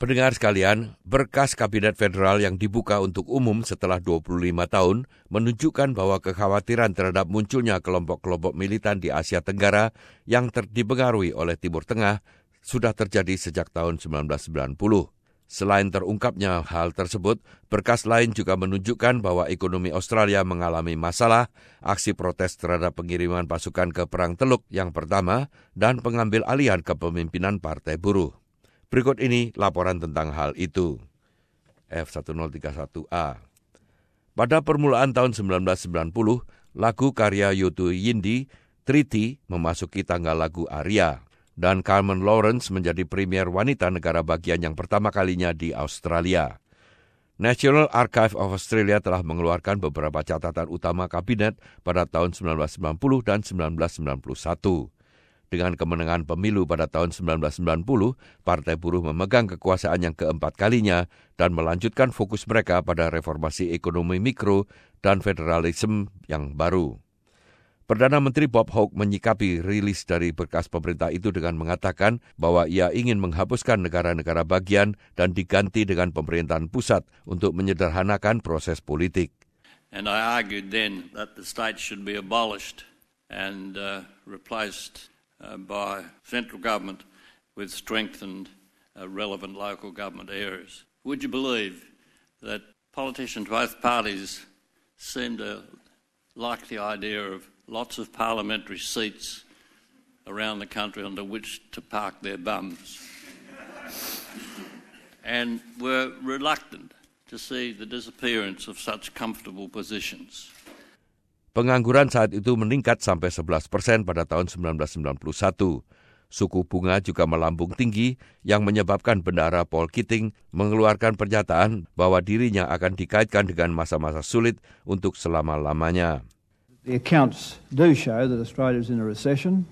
Pendengar sekalian, berkas Kabinet Federal yang dibuka untuk umum setelah 25 tahun menunjukkan bahwa kekhawatiran terhadap munculnya kelompok-kelompok militan di Asia Tenggara yang dipengaruhi oleh Timur Tengah sudah terjadi sejak tahun 1990. Selain terungkapnya hal tersebut, berkas lain juga menunjukkan bahwa ekonomi Australia mengalami masalah, aksi protes terhadap pengiriman pasukan ke Perang Teluk yang pertama, dan pengambil alihan kepemimpinan Partai Buruh. Berikut ini laporan tentang hal itu. F1031A. Pada permulaan tahun 1990, lagu karya Yotu Yindi, Treaty, memasuki tanggal lagu Aria, dan Carmen Lawrence menjadi premier wanita negara bagian yang pertama kalinya di Australia. National Archive of Australia telah mengeluarkan beberapa catatan utama kabinet pada tahun 1990 dan 1991. Dengan kemenangan pemilu pada tahun 1990, Partai Buruh memegang kekuasaan yang keempat kalinya dan melanjutkan fokus mereka pada reformasi ekonomi mikro dan federalisme yang baru. Perdana Menteri Bob Hawke menyikapi rilis dari berkas pemerintah itu dengan mengatakan bahwa ia ingin menghapuskan negara-negara bagian dan diganti dengan pemerintahan pusat untuk menyederhanakan proses politik. And I argued then that the state should be abolished and replaced by central government with strengthened relevant local government areas. Would you believe that politicians, both parties, seem to like the idea of lots of parliamentary seats around the country under which to park their bums, and were reluctant to see the disappearance of such comfortable positions. Pengangguran saat itu meningkat sampai 11% pada tahun 1991. Suku bunga juga melambung tinggi yang menyebabkan Bendahara Paul Keating mengeluarkan pernyataan bahwa dirinya akan dikaitkan dengan masa-masa sulit untuk selama-lamanya. The accounts do show that Australia is in a recession.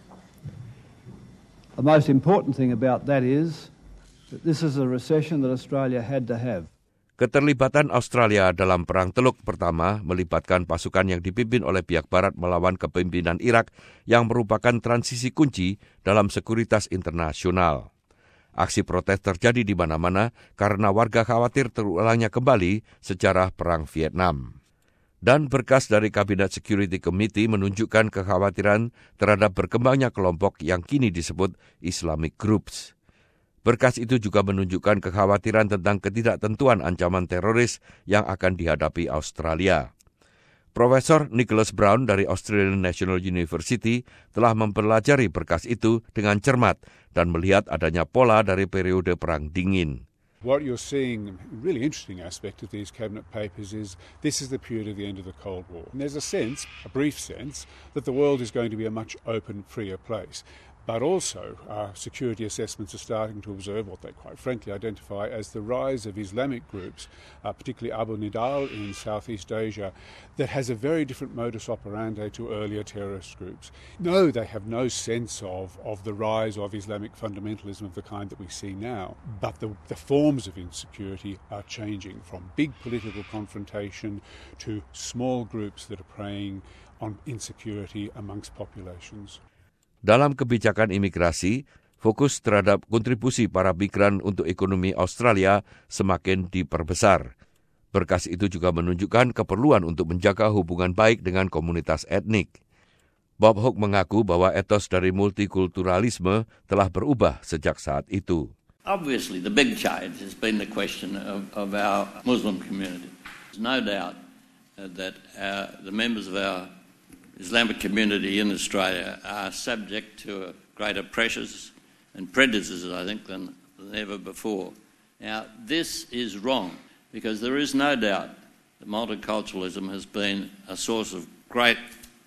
The most important thing about that is that this is a recession that Australia had to have. Keterlibatan Australia dalam Perang Teluk pertama melibatkan pasukan yang dipimpin oleh pihak Barat melawan kepemimpinan Irak yang merupakan transisi kunci dalam sekuritas internasional. Aksi protes terjadi di mana-mana karena warga khawatir terulangnya kembali sejarah Perang Vietnam. Dan berkas dari Kabinet Security Committee menunjukkan kekhawatiran terhadap berkembangnya kelompok yang kini disebut Islamic Groups. Berkas itu juga menunjukkan kekhawatiran tentang ketidaktentuan ancaman teroris yang akan dihadapi Australia. Profesor Nicholas Brown dari Australian National University telah mempelajari berkas itu dengan cermat dan melihat adanya pola dari periode Perang Dingin. What you're seeing, a really interesting aspect of these cabinet papers is this is the period of the end of the Cold War. And there's a sense, a brief sense, that the world is going to be a much open, freer place. But also, security assessments are starting to observe what they quite frankly identify as the rise of Islamic groups, particularly Abu Nidal in Southeast Asia, that has a very different modus operandi to earlier terrorist groups. No, they have no sense of the rise of Islamic fundamentalism of the kind that we see now, but the forms of insecurity are changing from big political confrontation to small groups that are preying on insecurity amongst populations. Dalam kebijakan imigrasi, fokus terhadap kontribusi para migran untuk ekonomi Australia semakin diperbesar. Berkas itu juga menunjukkan keperluan untuk menjaga hubungan baik dengan komunitas etnik. Bob Hawke mengaku bahwa etos dari multikulturalisme telah berubah sejak saat itu. Obviously, the big change has been the question of our Muslim community. There's no doubt that the members of our Islamic community in Australia are subject to greater pressures and prejudices, I think, than ever before. Now, this is wrong because there is no doubt that multiculturalism has been a source of great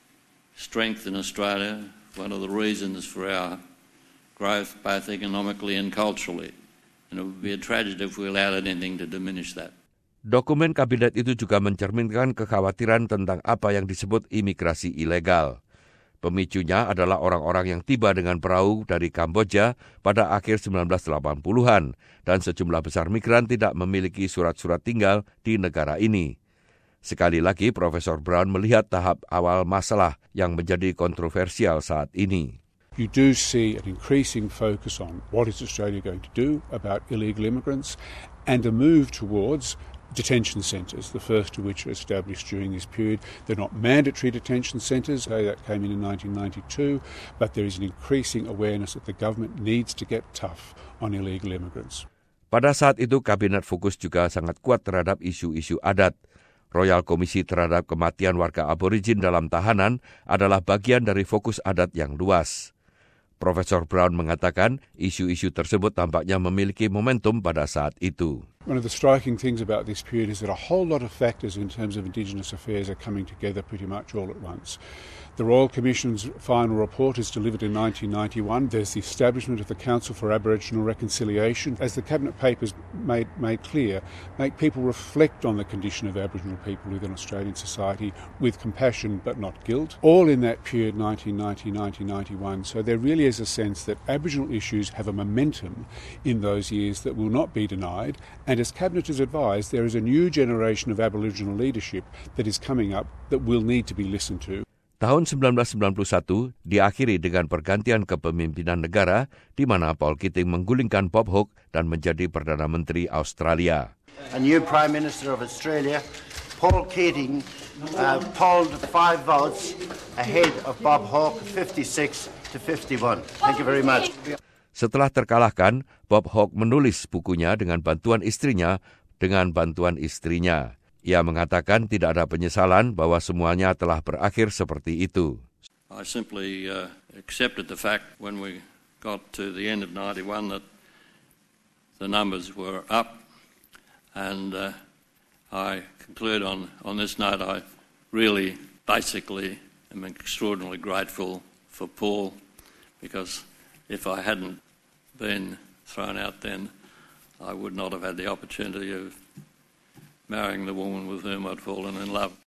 strength in Australia, one of the reasons for our growth both economically and culturally. And it would be a tragedy if we allowed anything to diminish that. Dokumen kabinet itu juga mencerminkan kekhawatiran tentang apa yang disebut imigrasi ilegal. Pemicunya adalah orang-orang yang tiba dengan perahu dari Kamboja pada akhir 1980-an dan sejumlah besar migran tidak memiliki surat-surat tinggal di negara ini. Sekali lagi, Profesor Brown melihat tahap awal masalah yang menjadi kontroversial saat ini. You do see an increasing focus on what is Australia going to do about illegal immigrants and a move towards detention centres, the first of which are established during this period. They're not mandatory detention centres, that came in 1992, but there is an increasing awareness that the government needs to get tough on illegal immigrants. Pada saat itu, Kabinet fokus juga sangat kuat terhadap isu-isu adat. Royal Komisi terhadap kematian warga aborigin dalam tahanan adalah bagian dari fokus adat yang luas. Profesor Brown mengatakan isu-isu tersebut tampaknya memiliki momentum pada saat itu. One of the striking things about this period is that a whole lot of factors in terms of Indigenous affairs are coming together pretty much all at once. The Royal Commission's final report is delivered in 1991. There's the establishment of the Council for Aboriginal Reconciliation. As the Cabinet Papers made clear, make people reflect on the condition of Aboriginal people within Australian society with compassion but not guilt. All in that period, 1990-1991. So there really is a sense that Aboriginal issues have a momentum in those years that will not be denied. And as Cabinet has advised, there is a new generation of Aboriginal leadership that is coming up that will need to be listened to. Tahun 1991 diakhiri dengan pergantian kepemimpinan negara di mana Paul Keating menggulingkan Bob Hawke dan menjadi Perdana Menteri Australia. A new Prime Minister of Australia, Paul Keating, polled 5 votes ahead of Bob Hawke, 56 to 51. Thank you very much. Setelah terkalahkan, Bob Hawke menulis bukunya dengan bantuan istrinya. Ia mengatakan tidak ada penyesalan bahwa semuanya telah berakhir seperti itu. I simply accepted the fact when we got to the end of 91 that the numbers were up, and I conclude on this note, I really basically am extraordinarily grateful for Paul, because if I hadn't been thrown out then, I would not have had the opportunity of marrying the woman with whom I'd fallen in love.